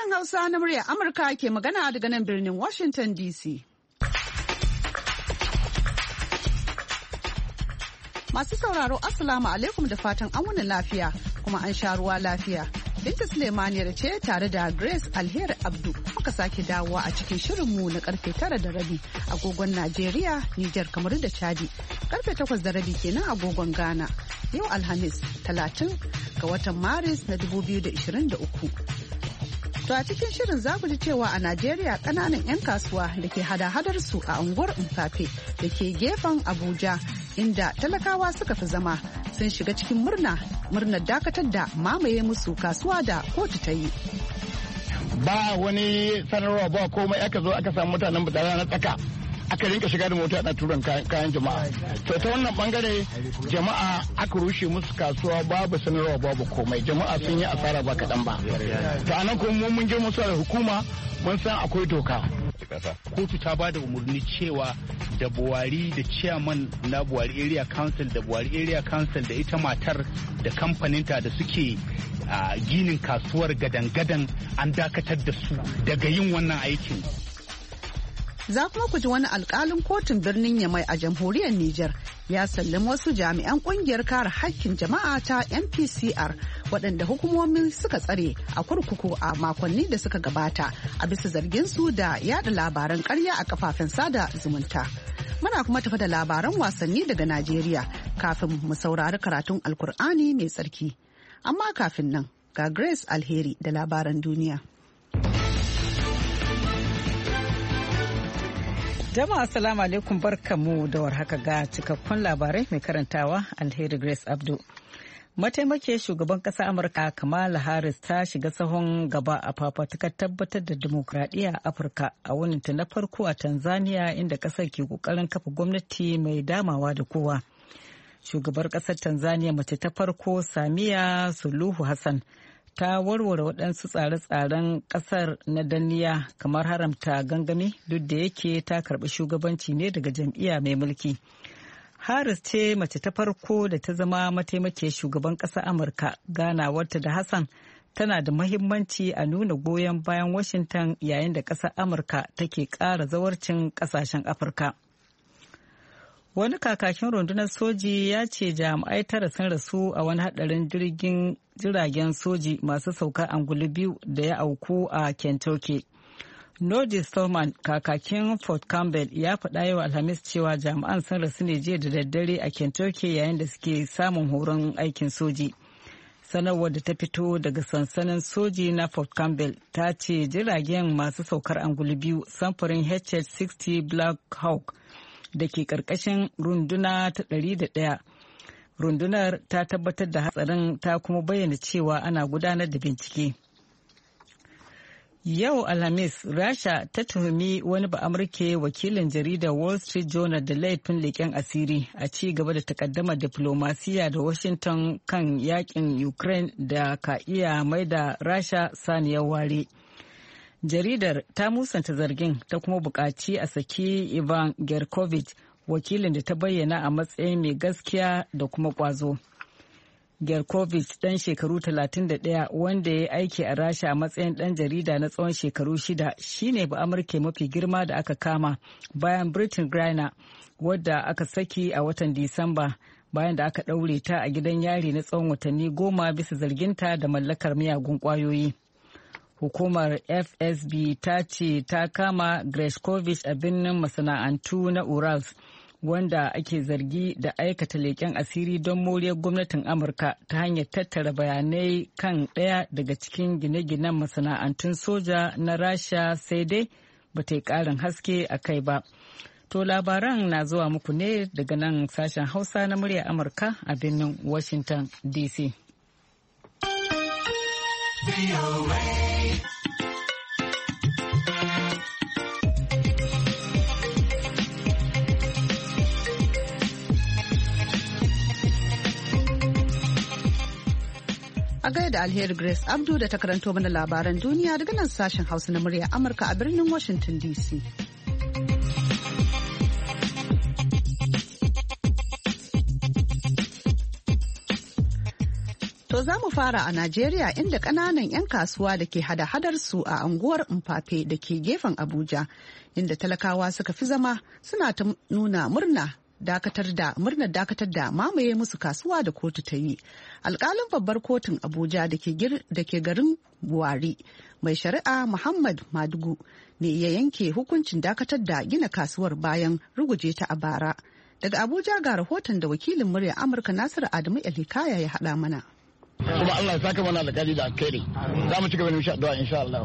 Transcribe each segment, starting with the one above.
Sashen Hausa na muryar Amurka ke magana daga nan birnin Washington DC. Masu sauraro Assalamu alaikum da fatan an wani lafiya kuma an sha ruwa lafiya. Binta Suleimaniyar ce tare da Grace Alheri Abdu muka sake dawowa a cikin shirinmu na karfe 9:30 agogon Najeriya, Nijar, Kamaru da Chadi. Karfe 8:30 kenan agogon Ghana. Yau Alhamis 30 ga watan Maris na 2023. To a cikin shirin za ku ji cewa a Najeriya ƙananan 'yan kasuwa da ke hada-hadar su a unguwar Mfafe da ke gefen Abuja inda talakawa suka fi zama sun shiga cikin murnar dakatar da mamaye musu kasuwa da kotu ta yi. Ba wani sanarwa ba komai aka zo aka samu mutanen bidara na tsaka aka rinka shiga da mota na turan kayan jama'a. To ta wannan bangare jama'a aka rushe musu kasuwa babu sanarwa babu komai jama'a sun yi asara ba kaɗan ba. Ta nan kuma mun je musu da hukuma mun san akwai doka. Kotu ta ba da umarni cewa da Buhari da chairman na Buhari Area Council da Buhari Area Council da ita matar da kamfaninta da suke ginin kasuwar gadan-gadan an dakatar da su daga yin wannan aikin. Za kuma ku ji wani alkalin kotun birnin Yamai a jamhuriyar Nijar ya sallami wasu jami'an kungiyar kare haƙƙin jama'a ta NPCR waɗanda hukumomin suka tsare a kurkuku a makonni da suka gabata a bisa zargin su da yada labaran ƙarya a kafafen sada zumunta. Muna kuma tafi da labaran wasanni daga Najeriya kafin mu saurari karatun Alkur'ani mai tsarki. Amma kafin nan ga Grace Alheri da labaran duniya. Jama'a assalamu alaikum barkamu da warhaka ga cikakkun labarai mai karantawa Alheri Grace Abdu. Mataimakiyar shugaban ƙasar Amurka Kamala Harris ta shiga sahun gaba a fafatukar tabbatar da dimokuraɗiyya a Afirka a wuninta na farko a Tanzania inda ƙasar ke ƙoƙarin kafa gwamnati mai damawa da kowa. Shugabar ƙasar Tanzania mace ta farko Samia Suluhu Hassan ta warware waɗansu tsare-tsaren ƙasar na danniya kamar haramta gangami duk da yake ta karɓi shugabanci ne daga jam'iyya mai mulki. Harris ce mace ta farko da ta zama mataimakiyar shugaban ƙasar Amurka. Ganawarta da Hassan tana da mahimmanci a nuna goyon bayan Washington yayin da ƙasar Amurka take ƙara zawarcin ƙasashen Afirka. Wani kakakin rundunar soji ya ce jami'ai 9 sun rasu a wani hadarin jiragen soji masu sauka angulu biyu da ya auku a Kentucky. Nodi Stallman, kakakin Fort Campbell, ya faɗa yau Alhamis cewa jami'an sun rasu ne jiya da daddare a Kentucky yayin da suke samun horon aikin soji. Sanarwar da ta fito daga sansanin soji na Fort Campbell ta ce jiragen masu saukar angulu biyu samfurin HH-60 Black Hawk da ke ƙarƙashin runduna ta 101. Rundunar ta tabbatar da hatsarin ta kuma bayyana cewa ana gudanar da bincike. Yau Alhamis, Rasha ta tuhumi wani ba'amurke wakilin jaridar Wall Street Journal da laifin leƙen asiri a ci gaba da takaddamar diplomasiya da Washington kan yakin Ukraine da ka iya maida Rasha saniyar ware. Jaridar ta musanta zargin ta kuma buƙaci a saki Ivan Gerkovich, wakilin da ta bayyana a matsayin mai gaskiya da kuma ƙwazo. Gerkovich ɗan shekaru 31 wanda ya yi aiki a Rasha a matsayin ɗan jarida na tsawon shekaru 6 shine ba Amurka mafi girma da aka kama bayan Britain Griner wadda aka saki a watan Disamba bayan da aka ɗaure ta a gidan yari na tsawon watanni 10 bisa zarginta da mallakar miyagun ƙwayoyi. Hukumar FSB ta ce ta kama Greshkovich a birnin masana'antu na Urals wanda ake zargi da aikata leƙen asiri don moriyar gwamnatin Amurka ta hanyar tattara bayanai kan ɗaya daga cikin gine-ginen masana'antun soja na Rasha sai dai ba ta yi ƙarin haske a kai ba. To labaran na zuwa muku ne daga nan sashen Hausa na muryar Amurka a birnin Washington DC. A gaida Alheri Grace Abdu da ta karanto mana labaran duniya daga nan sashen Hausa na murya Amurka a birnin Washington DC. To To za mu fara a Najeriya inda ƙananan 'yan kasuwa da ke hada-hadar su a unguwar Mfafe da ke gefen Abuja, inda talakawa suka fi zama suna ta nuna murnar dakatar da mamaye musu kasuwa da kotu ta yi. Alƙalin babbar kotun Abuja da ke garin Buwari, mai shari'a Muhammad Madugu ne ya yanke hukuncin dakatar da gina kasuwar bayan ruguje ta a bara. Daga Abuja ga rahoton da wakilin murya Amurka Nasiru Adamu Elhikaya ya haɗa mana. Kuma Allah ya saka mana alƙali da alkhairi. Za mu ci gaba da mishi addu'a insha Allah.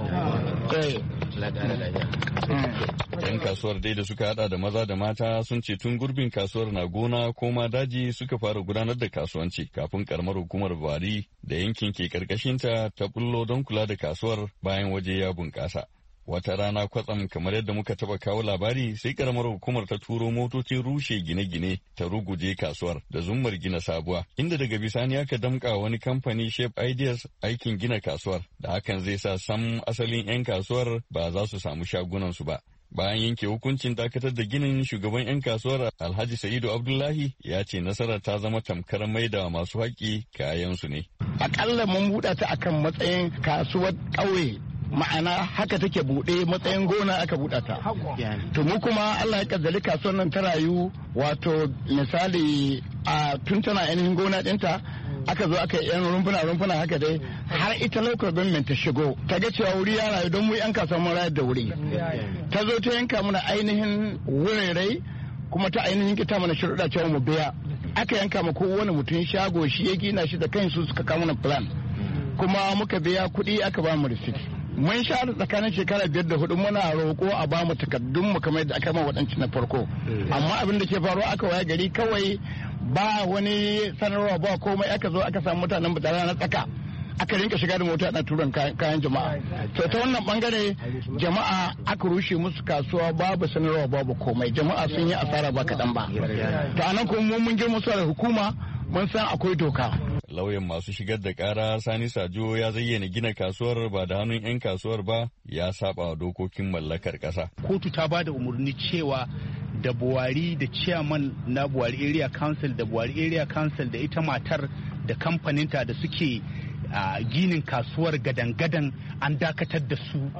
Yan kasuwar dai da suka hada da maza da mata sun ce tun gurbin kasuwar na gona ko ma daji suka fara gudanar da kasuwanci kafin karamar hukumar Bari da yankin ke karkashinta ta bullo don kula da kasuwar bayan waje ya bunƙasa. Wata rana kwatsam kamar yadda muka taba kawo labari sai karamar hukumar ta turo motocin rushe gine-gine ta ruguje kasuwar da zummar gina sabuwa inda daga bisani aka damka wani kamfani Shape Ideas aikin gina kasuwar da hakan zai sa sam asalin 'yan kasuwar ba za su samu shagunansu ba. Bayan yanke hukuncin dakatar da ginin shugaban 'yan kasuwar Alhaji Sa'idu Abdullahi ya ce nasarar ta zama tamkar maida masu haƙƙi kayansu ne. Akalla mun buɗa ta akan matsayin kasuwar ƙauye. Ma'ana haka take buɗe matsayin gona aka buɗa ta. To mu kuma Allah ya kaddari kasuwar nan ta rayu wato misali a tun tana ainihin gona ɗinta aka zo aka yi yan rumfuna haka dai har ita local government ta shigo ta ga cewa wuri ya rayu don mu yan kasuwar mun rayar da wuri. Ta zo ta yanka mana ainihin wurare kuma ta ainihin kita mana shirɗa cewa mu biya. Aka yanka ma kowane mutum shago shi ya gina shi da kansu suka kawo mana plan. Kuma muka biya kuɗi aka ba mu receipt. Mun sha tsakanin shekara 5 da 4 muna roƙo a ba mu takardun mu kamar yadda aka ma waɗanci na farko. Amma abin da ke faruwa aka waya gari kawai ba wani sanarwa ba komai aka zo aka samu mutanen butara na tsaka. Aka rinka shiga da mota na turan kayan jama'a. To ta wannan bangare jama'a aka rushe musu kasuwa babu sanarwa babu komai. Jama'a sun yi asara ba kaɗan ba. To anan kuma mun girma su da hukuma mun san akwai doka. Lauyan masu shigar da kara Sani Sajo ya zayyana gina kasuwar ba da hannun 'yan kasuwar ba ya saba wa dokokin mallakar ƙasa. Kotu ta ba da umarni cewa da Buwari da chairman na Buwari Area Council da Buwari Area Council da ita matar da kamfaninta da suke ginin kasuwar gadan-gadan an dakatar da su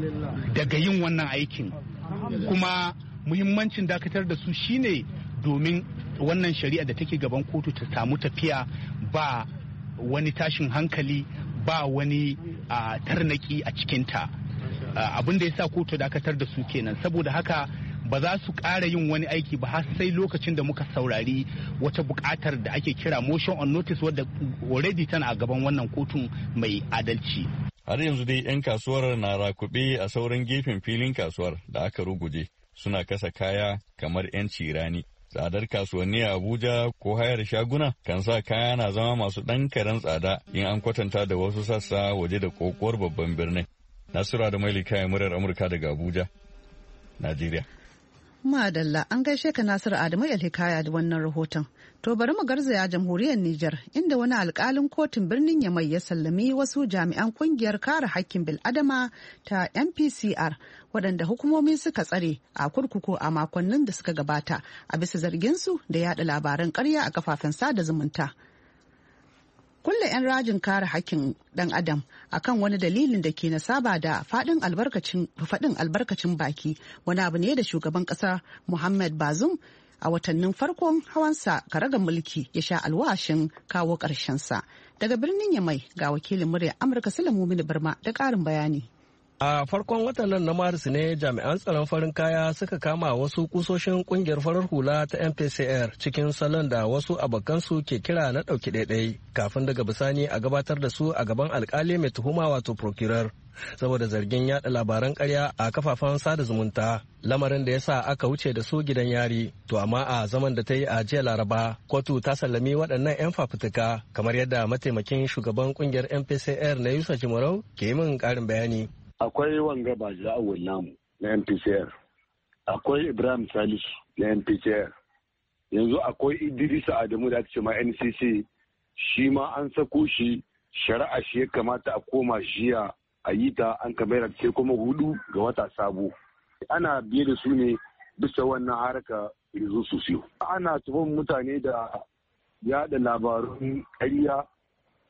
daga yin wannan aikin. Kuma muhimmancin dakatar da su shine domin wannan shari'a da take gaban kotu ta samu tafiya ba wani tashin hankali ba wani tarnaki a cikinta. Abin da ya sa kotu dakatar da su kenan saboda haka ba za su ƙara yin wani aiki ba har sai lokacin da muka saurari wata buƙatar da ake kira motion on notice wadda already tana a gaban wannan kotun mai adalci. Har yanzu dai 'yan kasuwar na rakube a sauran gefen filin kasuwar da aka ruguje suna kasa kaya kamar 'yan cirani. Tsadar kasuwanni a Abuja ko hayar shaguna kan sa kaya na zama masu ɗan karen tsada in an kwatanta da wasu sassa waje da kokowar babban birnin. Nasura da Maili kayan murar Amurka daga Abuja, Najeriya. Madalla an gaishe ka Nasiru Adamu Alhikaya da wannan rahoton. To bari mu garzaya jamhuriyar Nijar inda wani alkalin kotun birnin Yamai ya sallami wasu jami'an kungiyar kare hakkin bil'adama ta MPCR waɗanda hukumomi suka tsare a kurkuku a makonnin da suka gabata a bisa zarginsu da yada labaran ƙarya a kafafen sada zumunta. Kulle 'yan rajin kare hakkin ɗan adam akan wani dalilin da ke nasaba da faɗin albarkacin baki wani abu ne da shugaban ƙasa Muhammad Bazoum a watannin farkon hawansa karagar mulki ya sha alwashin kawo ƙarshensa. Daga birnin Yamai ga wakilin murya Amurka Sulaimu Mini Barma da ƙarin bayani. A farkon watan nan na Maris ne jami'an tsaron farin kaya suka kama wasu kusoshin kungiyar farar hula ta MPCR cikin salon da wasu abokansu ke kira na ɗauki ɗaiɗai kafin daga bisani a gabatar da su a gaban alkali mai tuhuma wato procurer saboda zargin yada labaran ƙarya a kafafen sada zumunta lamarin da ya sa aka wuce da su gidan yari. To amma a zaman da ta yi a jiya Laraba kotu ta sallami waɗannan 'yan fafutuka kamar yadda mataimakin shugaban kungiyar MPCR na Yusa Jimarau ke yi min ƙarin bayani. Akwai wanga ba awul namu na MPCR, akwai Ibrahim Salisu na MPCR, yanzu akwai Idrisa Adamu da ake ce ma NCC, shi ma an sako shi shari'a shi ya kamata a koma jiya a yi ta an kamar ce kuma 4 ga wata sabo. Ana biye da su ne bisa wannan harka yanzu sosiyo. Ana tuhon mutane da yada labarun ƙarya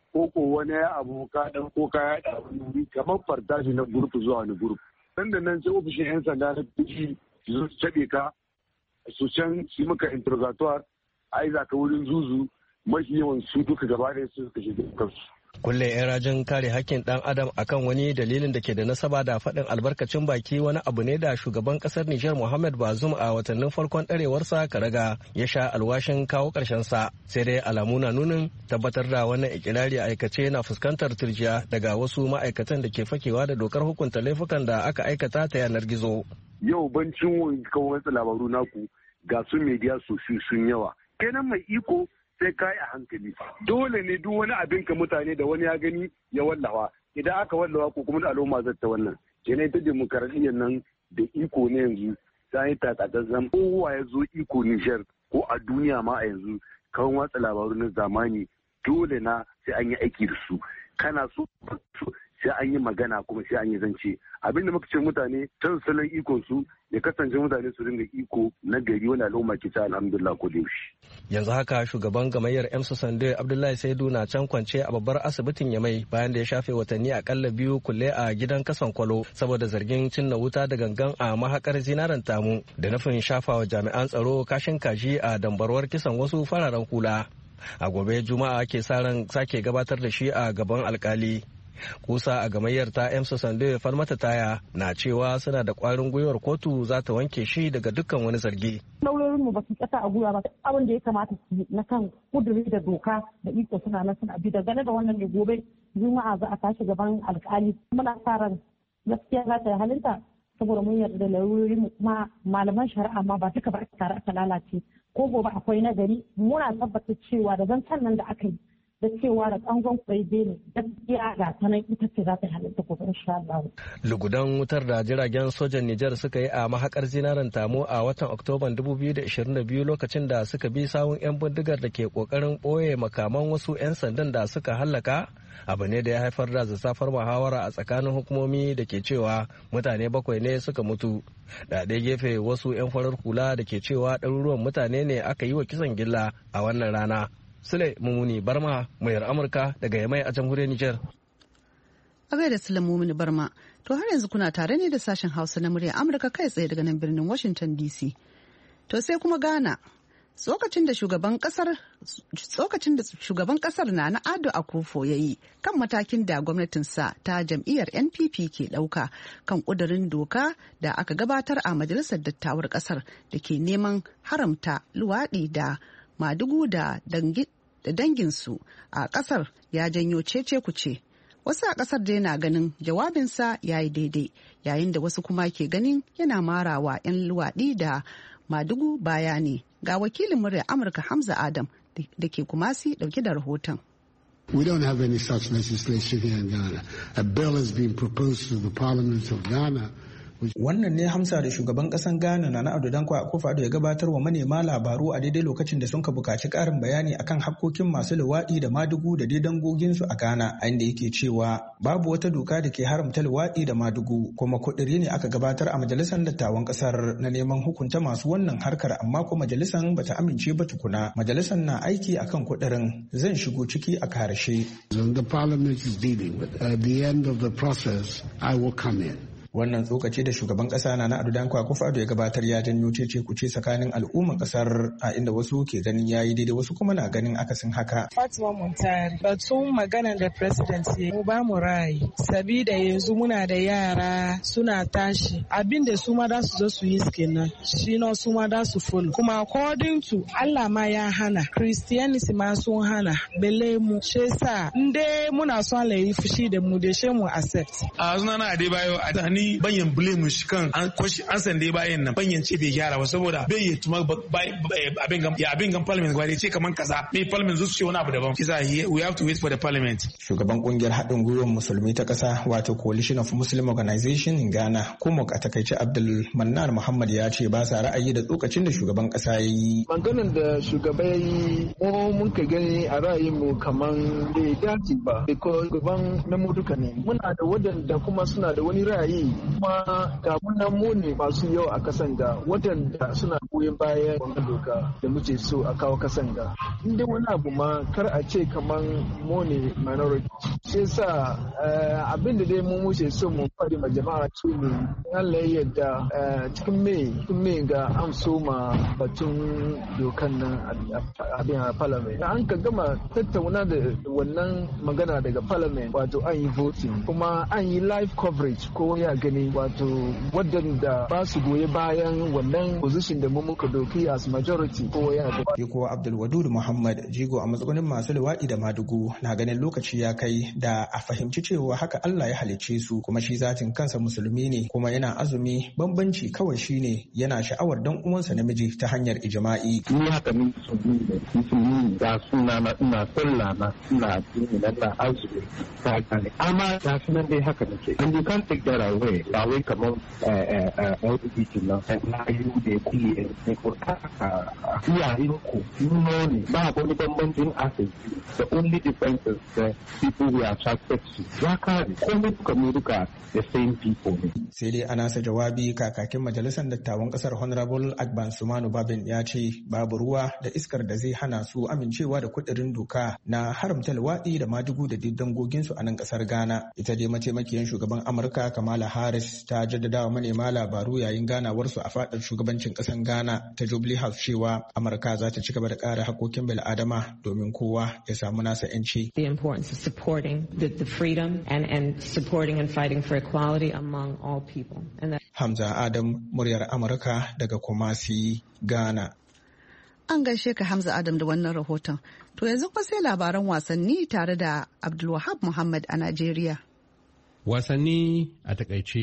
ko wani abu ka dan ko ka yaɗa wani wuri kamar fartashi na gurfi zuwa wani gurfi. Nan da nan sai ofishin 'yan sanda na tuki su caɓe ka su can su maka interrogatoire a yi zaka wurin zuzu mafi yawan su duka gaba ɗaya su suka shiga kansu. Kulle 'yan rajin kare hakkin ɗan adam akan wani dalilin da ke da nasaba da faɗin albarkacin baki wani abu ne da shugaban ƙasar Nijar Mohamed Bazoum a watannin farkon ɗarewarsa karaga ya sha alwashin kawo ƙarshen sa, sai dai alamu na nunin tabbatar da wannan ikirari aikace na fuskantar turjiya daga wasu ma'aikatan da ke fakewa da dokar hukunta laifukan da aka aikata ta yanar gizo. Yau bancin kawo wasu labaru naku ga su media sosai sun yawa. Kenan mai iko sai kai a hankali. Dole ne duk wani abin ka mutane da wani ya gani ya wallawa. Idan aka wallawa ko kuma al'umma zata wannan. Kenan ita demokaradiyyar nan da iko ne yanzu ta yi takatsantsan. Kowa ya zo iko Nijar ko a duniya ma a yanzu kawai watsa labaru na zamani dole na sai an yi aiki da su. Kana so sai an yi magana kuma sai an yi zance. Abin da muka ce mutane can salon ikon su ya kasance mutane su ringa iko na gari wani al'umma ke ta alhamdulillah ko da yaushe. Yanzu haka shugaban gamayyar Emsu Sande Abdullahi Saidu na can kwance a babbar asibitin Yamai bayan da ya shafe watanni akalla 2 kulle a gidan kasan Kwalo saboda zargin cinna wuta da gangan a mahakar zinaren Tamu da nufin shafawa jami'an tsaro kashin kaji a dambarwar kisan wasu fararen hula. A gobe Juma'a ke sa ran sake gabatar da shi a gaban alkali. Kusa a gamayyar ta Emsu Sande Falmata Taya na cewa suna da kwarin gwiwar kotu za ta wanke shi daga dukkan wani zargi. Lauyoyin mu ba su kasa a gwiwa ba, abin da ya kamata su yi na kan kuduri da doka da iko suna nan suna bi dangane da wannan ne gobe Juma'a za a tashi gaban alkali. Muna sa ran gaskiya za ta yi halinta saboda mun yarda da lauyoyin mu kuma malaman shari'a ma ba duka ba tare aka lalace. Ko gobe akwai nagari muna tabbatar cewa da zancen nan da aka yi da cewa da kangon kwaide ne gaskiya ga ta nan ita ce za ta halitta gobe insha Allah. Lugudan wutar da jiragen sojan Nijar suka yi a mahakar zinaren Tamu a watan Oktoban 2022 lokacin da suka bi sawun 'yan bindigar da ke kokarin ɓoye makaman wasu 'yan sandan da suka hallaka abu ne da ya haifar da zazzafar muhawara a tsakanin hukumomi da ke cewa mutane 7 ne suka mutu. Da ɗaya gefe wasu 'yan farar hula da ke cewa ɗaruruwan mutane ne aka yi wa kisan gilla a wannan rana. Sule Mumuni Barma, muryar Amurka daga Yamai a jamhuriyar Nijar. A gaida Sule Mumuni Barma, to har yanzu kuna tare ne da sashen Hausa na muryar Amurka kai tsaye daga nan birnin Washington DC. To sai kuma Ghana. Tsokacin da shugaban kasar na Ado Akufo ya yi kan matakin da gwamnatinsa ta jam'iyyar NPP ke ɗauka kan ƙudurin doka da aka gabatar a majalisar dattawar kasar da ke neman haramta luwaɗi da madugu da danginsu a kasar ya janyo cece kuce. Wasu a kasar dai na ganin jawabinsa ya yi daidai, yayin da wasu kuma ke ganin yana marawa 'yan luwaɗi da madugu baya ne. Ga wakilin murya Amurka Hamza Adam da ke Kumasi dauke da rahoton. We don't have any such legislation here in Ghana. A bill is being proposed to the Parliament of Ghana. Wannan ne Hamsa da shugaban kasan Ghana Nana Addo Dankwa Akufo-Addo ya gabatar wa manema labaru a daidai lokacin da sun ka bukaci karin bayani akan hakkokin masu luwaɗi da madugu da dai dangoginsu a Ghana, a inda yake cewa babu wata doka da ke haramta luwaɗi da madugu, kuma kudiri ne aka gabatar a majalisar dattawan kasar na neman hukunta masu wannan harkar, amma ko majalisar bata amince ba tukuna. Majalisar na aiki akan kudirin, zan shigo ciki a karshe. The parliament is dealing with. At the end of the process, I will come in. Wannan tsokace da shugaban kasa Nana Addo Dankwa Akufo-Addo ya gabatar ya janyo cece kuce tsakanin al'umman kasar, a inda wasu ke ganin yayi daidai wasu kuma na ganin akasin haka. Fatima Muntari, batun magana da president ya mu ba mu rai sabida yanzu muna da yara suna tashi abin da su ma da su zo su yi kenan shi no su ma da su follow, kuma according to Allah ma ya hana, Christianity ma sun hana, bele mu she sa nde muna son la yi fushi da mu da she mu accept. A sunana Adebayo Adani banyan blame shi kan an sande bayan nan banyan ce bai gyara ba saboda bai yi tuma abin gan parliament gwade ce kaman kaza mai parliament zuwa ce wani abu daban kisa we have to wait for the parliament. Shugaban kungiyar haɗin gwiwar musulmi ta ƙasa wato Coalition of Muslim Organization in Ghana Kumok a takaice Abdul Mannar Muhammad ya ce ba sa ra'ayi da tsokacin da shugaban ƙasa ya yi. Maganin da shugaba ya yi mun ka gani a ra'ayin mu kaman bai dace ba because gaban na mu duka ne muna da wadanda kuma suna da wani ra'ayi yi kuma ga munan mu ne masu yau a kasan ga waɗanda suna goyon bayan wannan doka da muke so a kawo kasan ga inda wani abu ma kar a ce kaman mu ne minority shi yasa abin da dai mu muke so mu fadi ma jama'a su ne Allah ya yarda cikin me ga an so ma batun dokan nan a parliament an ka gama tattauna da wannan magana daga parliament wato an yi voting kuma an yi live coverage ko ya gani wato waɗanda ba su goye bayan wannan position da mu muka doki as majority ko ya gani. Ko Abdulwadud Muhammad jigo a matsugunin masu luwaɗi da madugu na ganin lokaci ya kai da a fahimci cewa haka Allah ya halicce su kuma shi zatin kansa musulmi ne kuma yana azumi bambanci kawai shine yana sha'awar dan uwansa namiji ta hanyar ijma'i. Ni haka min musulmi da suna na ina sallah na ina addini na azumi ta gane amma da sunan dai haka nake and you can't take that away ba wai kamar LGBT na yi da kuyi ne ko iyayen ku nuno ne ba wani bambancin asibiti the only difference is the people we are attracted to ya kare komai duka the same people ne. Sai dai ana sa jawabi kakakin majalisar dattawan kasar Honorable Agban Sumanu Babin ya ce babu ruwa da iskar da zai hana su amincewa da kudirin doka na haramta luwaɗi da madugu da dangogin su a nan kasar Ghana. Ita dai mataimakiyar shugaban Amurka Kamala Harris ta jaddadawa manema labaru yayin ganawar su a fadar shugabancin kasar Ghana ta Jubilee House cewa Amurka za ta ci gaba da kare hakokin bil'adama domin kowa ya samu nasa 'yanci. The importance of supporting the freedom and supporting and fighting for equality among all people. Hamza Adam, muryar Amurka daga Kumasi, Ghana. An gaishe ka Hamza Adam da wannan rahoton. To yanzu kuma sai labaran wasanni tare da Abdulwahab Muhammad a Najeriya. Wasanni a takaice.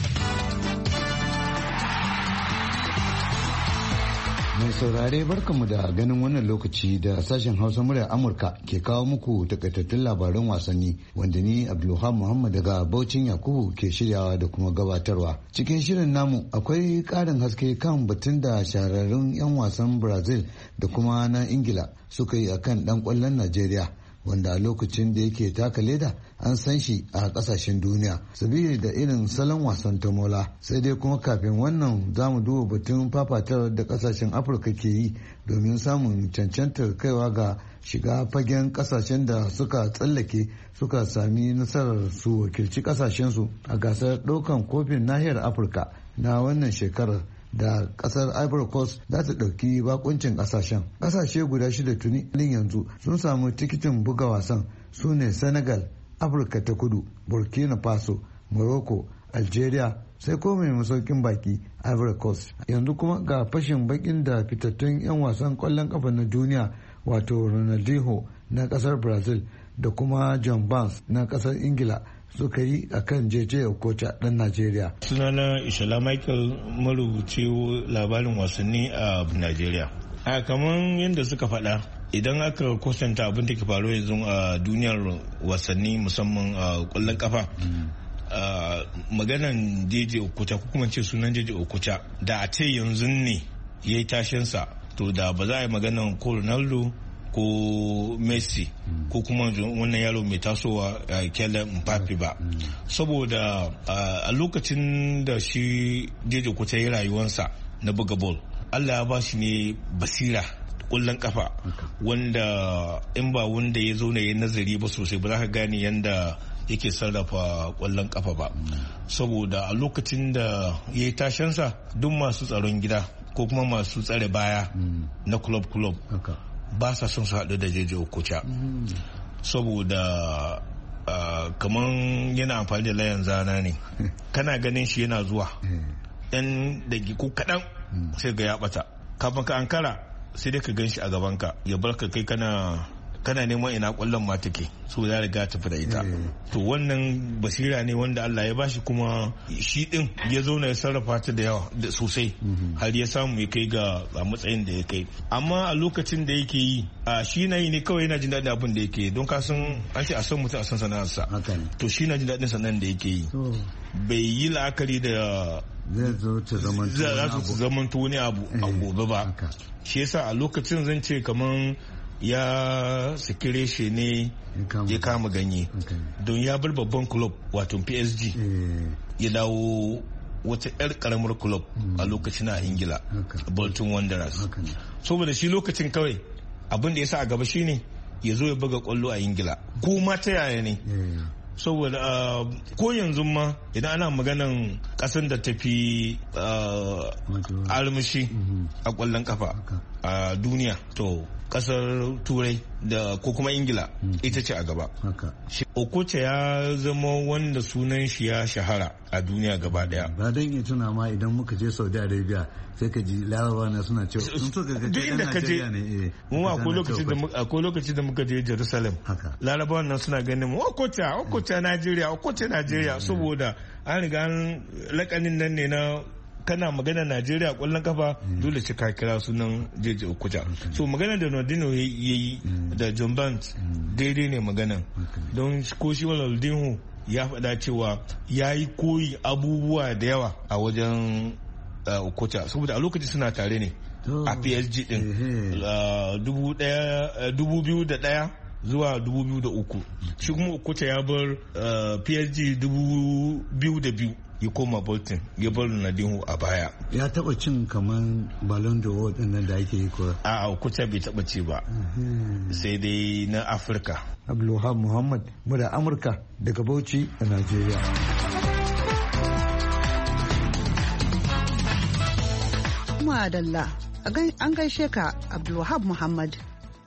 Mai saurare barkanmu da ganin wannan lokaci da sashen Hausa muryar Amurka ke kawo muku takaitattun labaran wasanni wanda ni Abdulwahab Muhammad daga Baucin Yakubu ke shiryawa da kuma gabatarwa. Cikin shirin namu akwai ƙarin haske kan batun da shahararrun 'yan wasan Brazil da kuma na Ingila suka yi akan ɗan ƙwallon Najeriya wanda a lokacin da yake taka leda an san shi a kasashen duniya sabili da irin salon wasan tamola. Sai dai kuma kafin wannan za mu duba batun fafatar da kasashen Afirka ke yi domin samun cancantar kaiwa ga shiga fagen kasashen da suka tsallake suka sami nasarar su wakilci kasashensu a gasar ɗaukan kofin nahiyar Afirka na wannan shekarar da kasar Ivory Coast za ta ɗauki bakuncin ƙasashen. Ƙasashe guda 6 tuni yanzu sun samu tikitin buga wasan su ne Senegal, Afirka ta Kudu, Burkina Faso, Morocco, Algeria sai ko mai masaukin baki Ivory Coast. Yanzu kuma ga fashin bakin da fitattun 'yan wasan ƙwallon ƙafa na duniya wato Ronaldinho na ƙasar Brazil da kuma John Barnes na ƙasar Ingila suka yi a kan JJ Okocha ɗan Najeriya. Sunana Ishala Michael, marubuci labarin wasanni a Najeriya. A kamar yadda suka faɗa, idan aka kwatanta abin da ke faru yanzu a duniyar wasanni musamman a ƙwallon kafa, maganan JJ Okocha ko kuma ce sunan JJ Okocha da a ce yanzu ne ya yi tashinsa to da ba za a yi maganan ko Ronaldo ko Messi ko kuma wannan yaro mai tasowa Kylian Mbappe ba, saboda a lokacin da shi Jeje Kuta ya rayuwarsa na buga ball Allah ya ba shi ne basira kullun kafa wanda in ba wanda ya zo ne ya nazari ba sosai ba za ka gane yanda yake sarrafa kwallon kafa ba, saboda a lokacin da ya yi tashansa duk masu tsaron gida ko kuma masu tsare baya na club ba sa son su haɗu da Jeje Okocha saboda kamar yana amfani da layan zana ne, kana ganin shi yana zuwa ɗan dagiku kaɗan sai ga ya ɓata, kafin ka ankara sai dai ka gan shi a gabanka ya bar ka kai kana neman ina kwallon ma take, so ya riga tafi da ita. To wannan basira ne wanda Allah ya bashi, kuma shi din ya zauna ya sarrafa ta da yawa sosai har ya samu ya kai ga matsayin da ya kai. Amma a lokacin da yake yi shi na yi ne kawai yana jin daɗin abin da yake, don ka san an ce a san mutum a san sana'arsa, to shi na jin daɗin sana'ar da yake yi, bai yi la'akari da zai zo ta zamanto wani abu a gobe ba. Shi yasa a lokacin zan ce kaman ya sikire shi ne ya kama ganye don ya bar babban club wato PSG ya dawo wata 'yar karamar club a lokacin a Ingila, Bolton Wanderers. Saboda shi lokacin kawai abin da ya sa a gaba shine ya zo ya buga kwallo a Ingila, ko ma ta yaya ne. Saboda ko yanzu ma idan ana maganan kasan da tafi armashi a kwallon kafa a duniya, to kasar turai da ko kuma Ingila ita ce a gaba. Okocha ya zama wanda sunan shi ya shahara a duniya gaba daya. Ba don iya tuna ma idan muka je Saudi Arabia sai ka ji larabawa na suna cewa sun so ga duk inda ka je mu akwai lokaci da muka je Jerusalem, larabawa nan suna ganin mu Okocha Najeriya saboda an riga an lakanin nan ne na kana magana Najeriya kwallon kafa dole ce ka kira sunan Jeje Okocha. So magana da Ronaldinho ya yi da John Barnes daidai ne maganan, don ko shi Ronaldinho ya faɗa cewa ya yi koyi abubuwa da yawa a wajen Okocha, saboda a lokacin suna tare ne a PSG din 2001 zuwa 2003. Shi kuma Okocha ya bar PSG 2002 ya koma Bolton, ya bar Ronaldinho a baya. Ya taba cin kaman Ballon d'Or din nan da ake yi ko? A Okocha bai taba ci ba, sai dai na Afirka. Abdulwahab Muhammad, muda Amurka daga Bauchi a Najeriya. Madalla, an gaishe ka Abdulwahab Muhammad.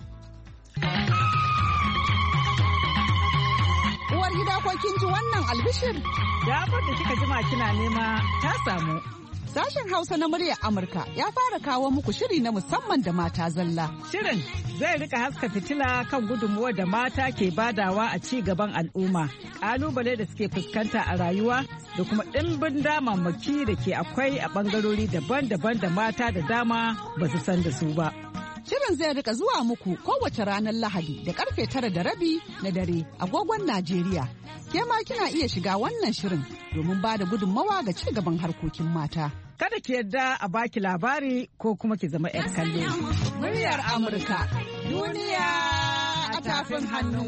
Uwar gida ko kin ji wannan albishir? Damar da kika jima kina nema ta samu. Sashen Hausa na muryar Amurka ya fara kawo muku shiri na musamman da mata zalla. Shirin zai rika haska fitila kan gudunmuwar da mata ke badawa a ci gaban al'umma, kalubale da suke fuskanta a rayuwa da kuma ɗimbin damammaki da ke akwai a ɓangarori daban-daban da mata da dama ba su san da su ba. Shirin zai rika zuwa muku kowace ranar Lahadi da karfe 9:30 na dare agogon Najeriya. Ke ma kina iya shiga wannan shirin domin ba da gudunmawa ga ci gaban harkokin mata. Kada ki yarda a baki labari ko kuma ki zama 'yar kallo. Muryar Amurka, duniya a tafin hannu.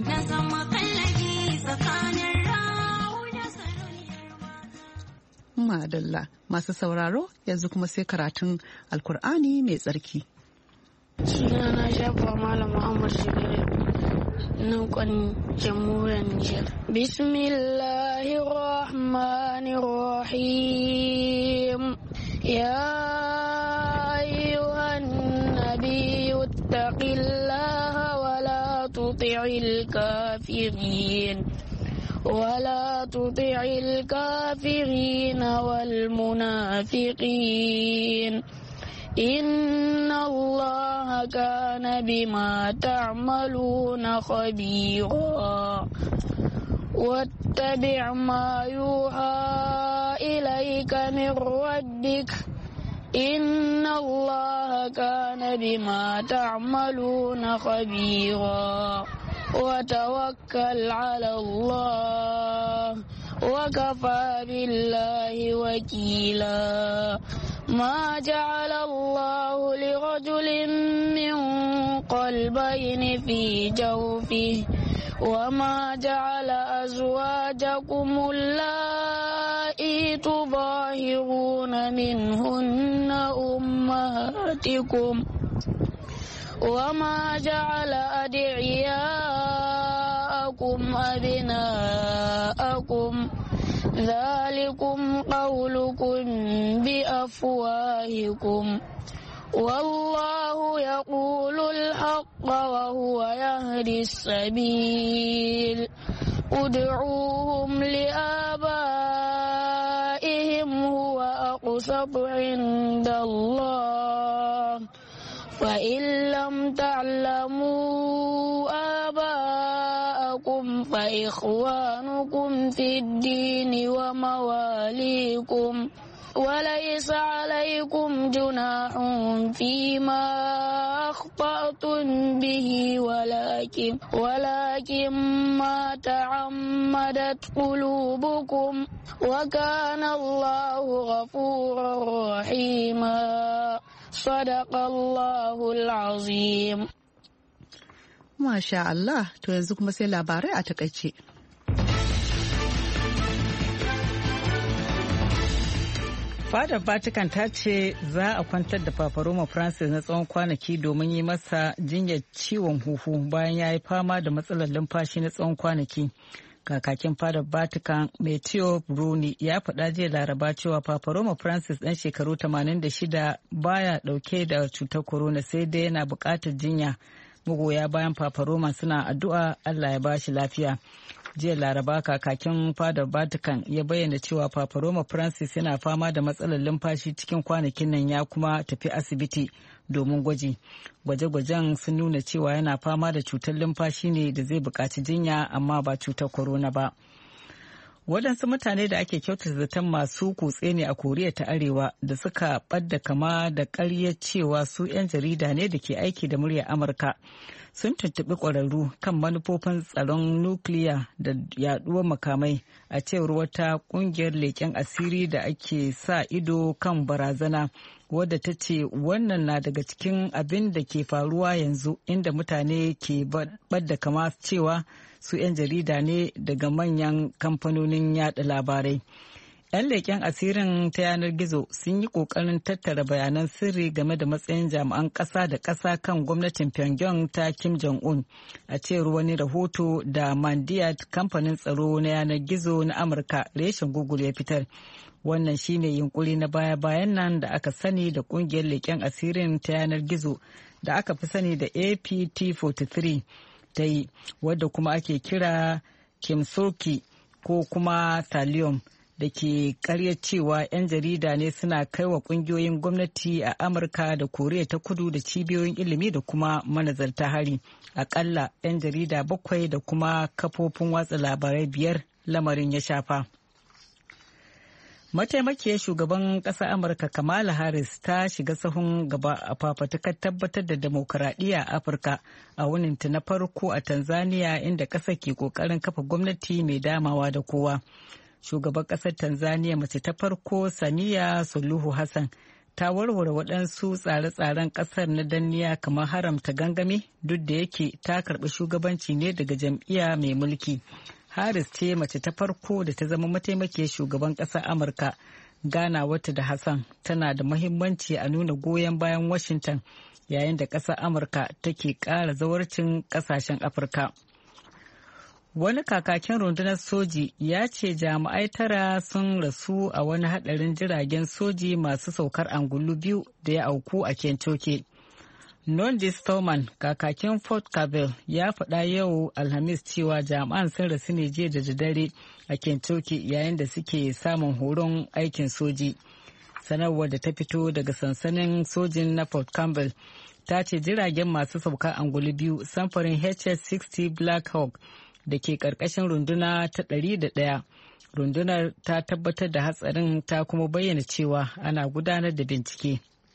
Madalla, masu sauraro yanzu kuma sai karatun Alkur'ani mai tsarki. Sunana Shafa Malam Muhammad Shigire nan kwan jamhuriyar Nijar. Bismillahirrahmanirrahim. Ya ayyuhan nabiyyu ittaqillaha wa la tuti'il kafirin. ولا تطع الكافرين والمنافقين إن الله كان بما تعملون خبيرا واتبع ما يوحى إليك من ربك إن الله كان بما تعملون خبيرا وتوكل على الله وكفى بالله وكيلا ما جعل الله لرجل من قلبين في جوفه وما جعل أزواجكم اللائي تظاهرون منهن أمهاتكم وما جعل أدعياءكم أبناءكم ذلكم قولكم بأفواهكم والله يقول الحق وهو يهدي السبيل ادعوهم لآبائهم هو أقسط عند الله فإن لم تعلموا آباءكم فإخوانكم في الدين ومواليكم وليس عليكم جناح فيما أخطأتم به ولكن ما تعمدت قلوبكم وكان الله غفورا رحيما صدق الله العظيم. Masha Allah, to yanzu kuma sai labarai a takaice. Fadar Vatican ta ce za a kwantar da Papa Roma Francis na tsawon kwanaki domin yi masa jinyar ciwon huhu bayan ya yi fama da matsalar numfashi na tsawon kwanaki. Kakakin Fadar Vatican Matteo Bruni ya faɗa jiya Laraba cewa Papa Roma Francis ɗan shekaru 86 baya ɗauke da cutar corona sai dai yana buƙatar jinya. Magoya bayan Papa Roma suna addu'a Allah ya ba shi lafiya. Jiya Laraba kakakin Fadar Vatican ya bayyana cewa Papa Roma Francis yana fama da matsalar numfashi cikin kwanakin nan ya kuma tafi asibiti domin gwaji. Gwaje-gwajen sun nuna cewa yana fama da cutar numfashi ne da zai buƙaci jinya amma ba cutar corona ba. Waɗansu mutane da ake kyautata zaton masu kutse ne a Koriya ta Arewa da suka ɓadda kama da ƙaryar cewa su 'yan jarida ne da ke aiki da muryar Amurka. Sun tuntuɓi ƙwararru kan manufofin tsaron nukiliya da yaɗuwar makamai a cewar wata ƙungiyar leƙen asiri da ake sa ido kan barazana wadda ta ce wannan na daga cikin abin da ke faruwa yanzu inda mutane ke ɓadda kama cewa su 'yan jarida ne daga manyan kamfanonin yada labarai. 'Yan leƙen asirin ta yanar gizo sun yi ƙoƙarin tattara bayanan sirri game da matsayin jami'an ƙasa da ƙasa kan gwamnatin Pyongyang ta Kim Jong-un a cewar wani rahoto da Mandiyat kamfanin tsaro na yanar gizo na Amurka reshen Google ya fitar. Wannan shine yunkuri na baya-bayan nan da aka sani da ƙungiyar leƙen asirin ta yanar gizo da aka fi sani da APT43 ta yi, wadda kuma ake kira Kimsoki ko kuma Talium, da ke karyar cewa 'yan jarida ne suna kai wa kungiyoyin gwamnati a Amurka da Koriya ta Kudu da cibiyoyin ilimi da kuma manazarta hari. Akalla 'yan jarida 7 da kuma kafofin watsa labarai 5 lamarin ya shafa. Mataimakiyar shugaban ƙasar Amurka Kamala Harris ta shiga sahun gaba a fafatukar tabbatar da demokuraɗiyya a Afirka a wuninta na farko a Tanzania inda ƙasar ke ƙoƙarin kafa gwamnati mai damawa da kowa. Shugaban ƙasar Tanzania mace ta farko Samia Suluhu Hassan ta warware waɗansu tsare-tsaren ƙasar na danniya kamar haramta gangami duk da yake ta karɓi shugabanci ne daga jam'iyya mai mulki. Harris ce mace ta farko da ta zama mataimakiyar shugaban ƙasar Amurka. Gana wata da Hassan tana da muhimmanci a nuna goyon bayan Washington yayin da ƙasar Amurka take ƙara zawarcin ƙasashen Afirka. Wani kakakin rundunar soji ya ce jami'ai 9 sun rasu a wani haɗarin jiragen soji masu saukar angulu 2 da ya auku a Kentucky. Nondi Stoneman, kakakin Fort Campbell, ya faɗa yau Alhamis cewa jami'an sun rasu ne jiya da daddare a Kentucky yayin da suke samun horon aikin soji. Sanarwar da ta fito daga sansanin sojin na Fort Campbell ta ce jiragen masu saukar angulu 2 samfurin HS-60 Black Hawk da ke ƙarƙashin runduna ta 101. Rundunar ta tabbatar da hatsarin ta kuma bayyana cewa ana gudanar da bincike.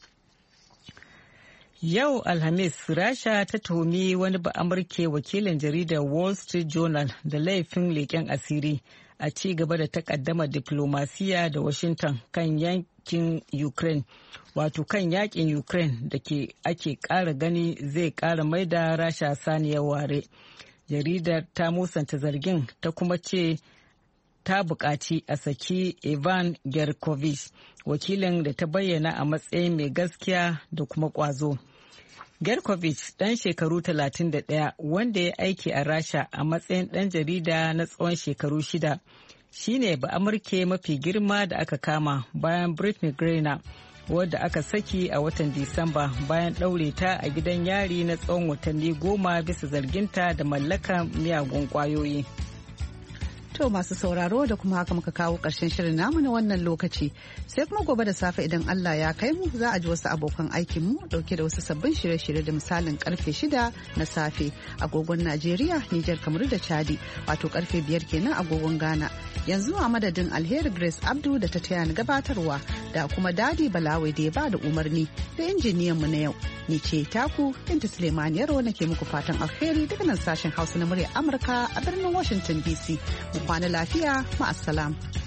Yau Alhamis, Rasha ta tuhumi wani ba'amurke wakilin jaridar Wall Street Journal da laifin leƙen asiri a ci gaba da takaddamar diplomasiya da Washington kan yankin Ukraine, wato kan yakin Ukraine da ake ƙara gani zai ƙara maida Rasha saniyar ware. Jaridar ta musanta zargin ta kuma ce ta buƙaci a saki Ivan Gershkovich, wakilin da ta bayyana a matsayin mai gaskiya da kuma ƙwazo. Gershkovich ɗan shekaru 31 wanda ya aiki a Rasha a matsayin ɗan jarida na tsawon shekaru 6 shine ba Amurke mafi girma da aka kama bayan Brittney Griner wadda aka saki a watan Disamba bayan ɗaure ta a gidan yari na tsawon watanni 10 bisa zarginta da mallakan miyagun ƙwayoyi. To masu sauraro da kuma haka muka kawo ƙarshen shirin namu na wannan lokaci sai kuma gobe da safe idan Allah ya kai mu za a ji wasu abokan aikinmu dauke da wasu sabbin shirye-shirye da misalin karfe 6 na safe agogon Najeriya, Nijar, Kamaru da Chadi wato karfe 5 kenan agogon Ghana. Yanzu a madadin Alheri Grace Abdu da ta taya ni gabatarwa da kuma Dadi Balawe da ya ba da umarni da injiniyan mu na yau. Ni ce taku Binta Suleiman Yaro nake muku fatan alheri daga nan sashen Hausa na murya Amurka a birnin Washington DC. Kwana lafiya, ma'assalam.